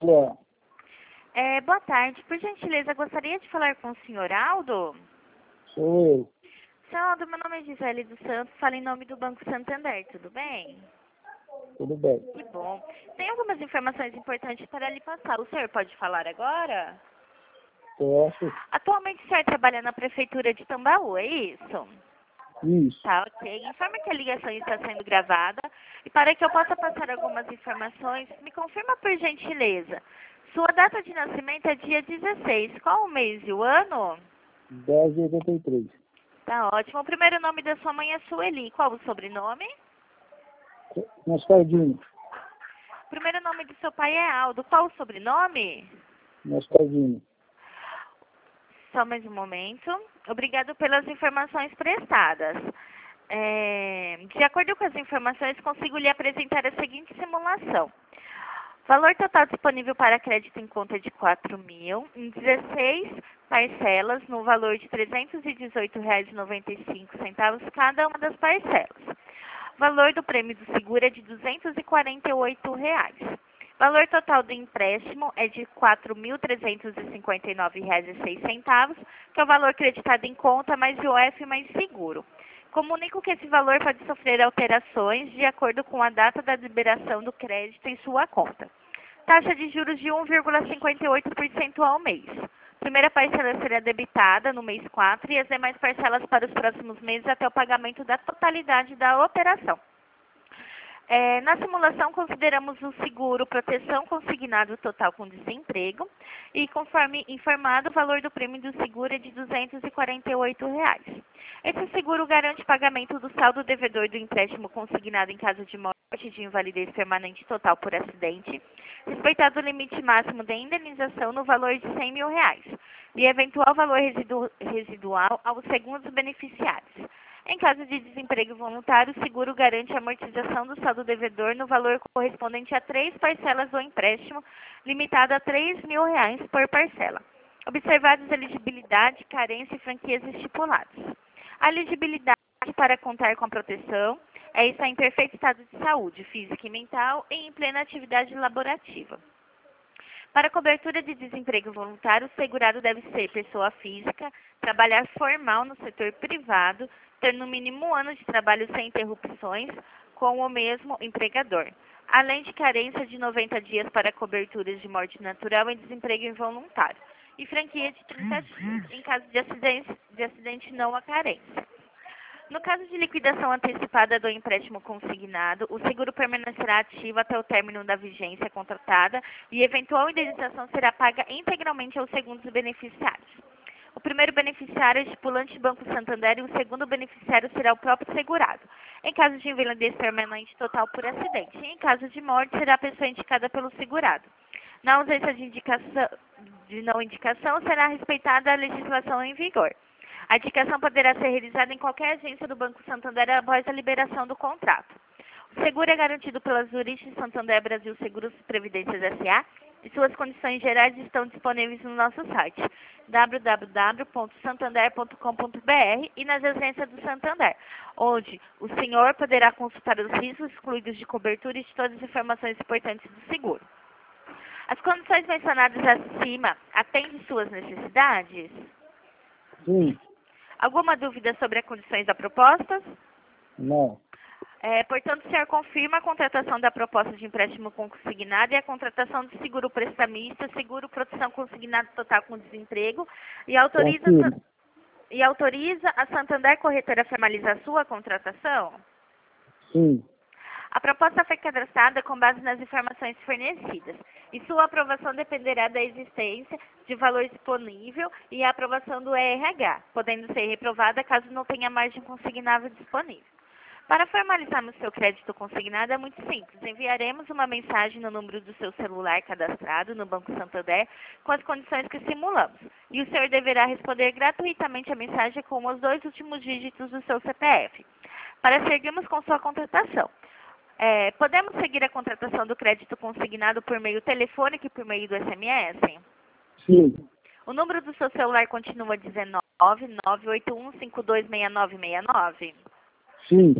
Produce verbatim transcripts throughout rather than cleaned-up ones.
É, É, boa tarde. Por gentileza, gostaria de falar com o senhor Aldo? sou eu. Senhor Aldo, meu nome é Gisele dos Santos, falo em nome do Banco Santander, tudo bem? Tudo bem. Que bom. Tem algumas informações importantes para lhe passar. O senhor pode falar agora? Posso? Atualmente o senhor trabalha na Prefeitura de Tambaú, é isso? Isso. Tá, ok. Informa que a ligação está sendo gravada e para que eu possa passar algumas informações, me confirma por gentileza. Sua data de nascimento é dia dezesseis. Qual o mês e o ano? dez de oitenta e três. Tá ótimo. O primeiro nome da sua mãe é Sueli. Qual o sobrenome? Mascardinho. O primeiro nome do seu pai é Aldo. Qual o sobrenome? Mascardinho. Só mais um momento. Obrigado pelas informações prestadas. É, de acordo com as informações, consigo lhe apresentar a seguinte simulação. Valor total disponível para crédito em conta de quatro mil, em dezesseis parcelas, no valor de trezentos e dezoito reais e noventa e cinco centavos cada uma das parcelas. Valor do prêmio do seguro é de duzentos e quarenta e oito reais. Valor total do empréstimo é de quatro mil trezentos e cinquenta e nove reais e seis centavos, que é o valor creditado em conta mais I O F mais seguro. Comunico que esse valor pode sofrer alterações de acordo com a data da liberação do crédito em sua conta. Taxa de juros de um vírgula cinquenta e oito por cento ao mês. Primeira parcela será debitada no mês quatro e as demais parcelas para os próximos meses até o pagamento da totalidade da operação. É, na simulação, consideramos o seguro proteção consignado total com desemprego e, conforme informado, o valor do prêmio do seguro é de duzentos e quarenta e oito reais. Esse seguro garante pagamento do saldo devedor do empréstimo consignado em caso de morte e de invalidez permanente total por acidente, respeitado o limite máximo de indenização no valor de cem mil reais e eventual valor residu residual aos segundos beneficiários. Em caso de desemprego voluntário, o seguro garante a amortização do saldo devedor no valor correspondente a três parcelas do empréstimo, limitado a três mil reais por parcela. Observados elegibilidade, carência e franquias estipulados. A elegibilidade para contar com a proteção é estar em perfeito estado de saúde, física e mental e em plena atividade laborativa. Para cobertura de desemprego voluntário, o segurado deve ser pessoa física, trabalhar formal no setor privado, ter no mínimo um ano de trabalho sem interrupções com o mesmo empregador, além de carência de noventa dias para coberturas de morte natural e desemprego involuntário, e franquia de trinta dias, em caso de acidente, de acidente não há carência. No caso de liquidação antecipada do empréstimo consignado, o seguro permanecerá ativo até o término da vigência contratada e eventual indenização será paga integralmente aos segundos beneficiários. O primeiro beneficiário é estipulante Banco Santander e o segundo beneficiário será o próprio segurado. Em caso de invalidez permanente total por acidente, e em caso de morte será a pessoa indicada pelo segurado. Na ausência de, indicação, de não indicação, será respeitada a legislação em vigor. A indicação poderá ser realizada em qualquer agência do Banco Santander após a liberação do contrato. O seguro é garantido pela Zurich Santander Brasil Seguros e Previdências S A e suas condições gerais estão disponíveis no nosso site w w w ponto santander ponto com ponto b r e nas agências do Santander, onde o senhor poderá consultar os riscos excluídos de cobertura e de todas as informações importantes do seguro. As condições mencionadas acima atendem suas necessidades? Sim. Alguma dúvida sobre as condições da proposta? Não. É, portanto, o senhor confirma a contratação da proposta de empréstimo consignado e a contratação de seguro prestamista, seguro proteção consignado total com desemprego e autoriza, Confirmo. e autoriza a Santander Corretora a formalizar sua contratação? Sim. A proposta foi cadastrada com base nas informações fornecidas e sua aprovação dependerá da existência de valor disponível e a aprovação do E R H, podendo ser reprovada caso não tenha margem consignável disponível. Para formalizarmos seu crédito consignado é muito simples. Enviaremos uma mensagem no número do seu celular cadastrado no Banco Santander com as condições que simulamos. E o senhor deverá responder gratuitamente a mensagem com os dois últimos dígitos do seu C P F. Para seguirmos com sua contratação. É, podemos seguir a contratação do crédito consignado por meio telefônico e por meio do S M S? Sim. O número do seu celular continua dezenove, nove oito um, cinco dois seis nove seis nove? Sim.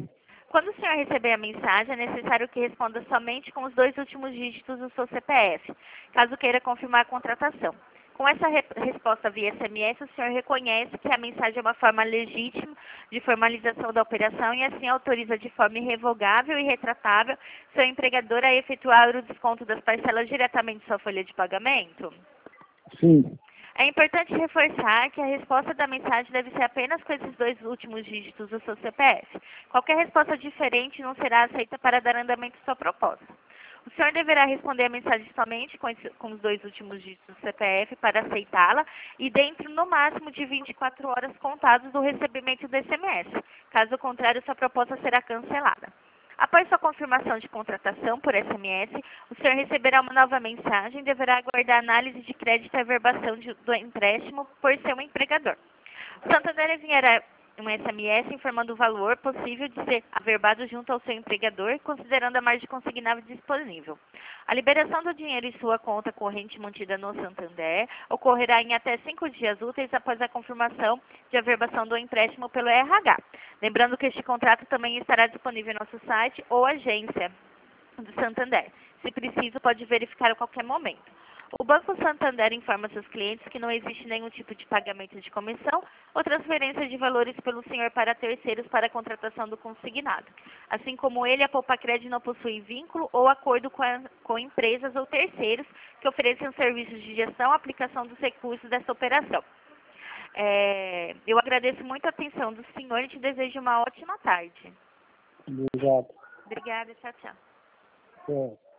Quando o senhor receber a mensagem, é necessário que responda somente com os dois últimos dígitos do seu C P F, caso queira confirmar a contratação. Com essa re resposta via S M S, o senhor reconhece que a mensagem é uma forma legítima de formalização da operação e assim autoriza de forma irrevogável e retratável seu empregador a efetuar o desconto das parcelas diretamente em sua folha de pagamento? Sim. É importante reforçar que a resposta da mensagem deve ser apenas com esses dois últimos dígitos do seu C P F. Qualquer resposta diferente não será aceita para dar andamento à sua proposta. O senhor deverá responder a mensagem somente com, esse, com os dois últimos dígitos do C P F para aceitá-la e dentro, no máximo, de vinte e quatro horas contados do recebimento do S M S. Caso contrário, sua proposta será cancelada. Após sua confirmação de contratação por S M S, o senhor receberá uma nova mensagem e deverá aguardar análise de crédito e averbação de, do empréstimo por seu empregador. O Santander enviará um S M S informando o valor possível de ser averbado junto ao seu empregador, considerando a margem consignável disponível. A liberação do dinheiro em sua conta corrente mantida no Santander ocorrerá em até cinco dias úteis após a confirmação de averbação do empréstimo pelo R H. Lembrando que este contrato também estará disponível em nosso site ou agência do Santander. Se preciso, pode verificar a qualquer momento. O Banco Santander informa seus clientes que não existe nenhum tipo de pagamento de comissão ou transferência de valores pelo senhor para terceiros para a contratação do consignado. Assim como ele, a Poupacred não possui vínculo ou acordo com, a, com empresas ou terceiros que ofereçam serviços de gestão e aplicação dos recursos dessa operação. É, eu agradeço muito a atenção do senhor e te desejo uma ótima tarde. Obrigado. Obrigada, tchau, tchau. É.